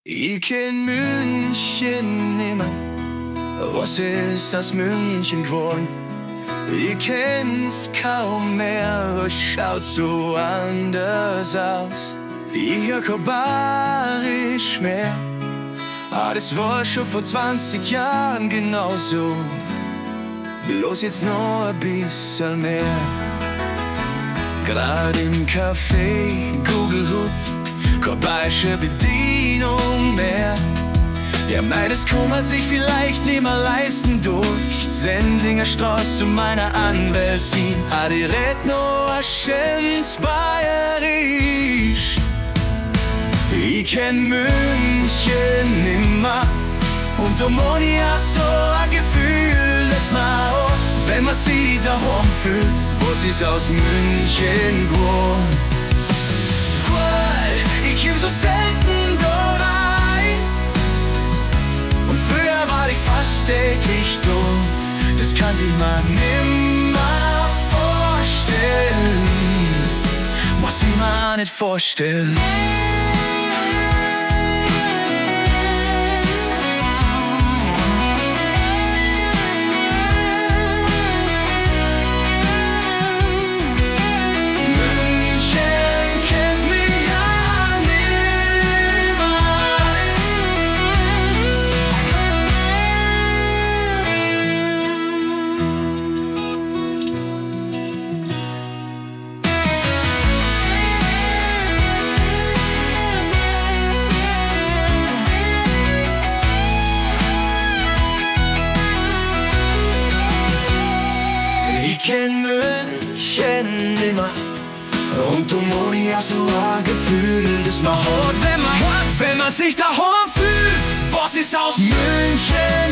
Ich kenn München nimmer, was ist aus München geworden? Ich kenn's kaum mehr, es schaut so anders aus. Ich hör kein Bayerisch mehr, das war schon vor 20 Jahren genauso. Bloß jetzt noch ein bisschen mehr. Grad im Café Gugelhupf, keine bayerische Bedienung mehr. Ja, mei, das kann man sich vielleicht nimmer leisten durch Sendlinger Straße zu meiner Anwältin. Die redt noch ein schönes Bayerisch. Ich kenn München nimmer und da muss ich auch so ein Gefühl, dass man auch, wenn man sie daheim fühlt, was ist aus München geworden? Ich komm so selten da rein und früher war ich fast täglich da. Das kann ich mir nimmer vorstellen, muss ich mir auch nicht vorstellen. Ich kenn München nimmer und du muss ich auch so ein Gefühl, das man hat, wenn man sich daheim fühlt. Was ist aus München?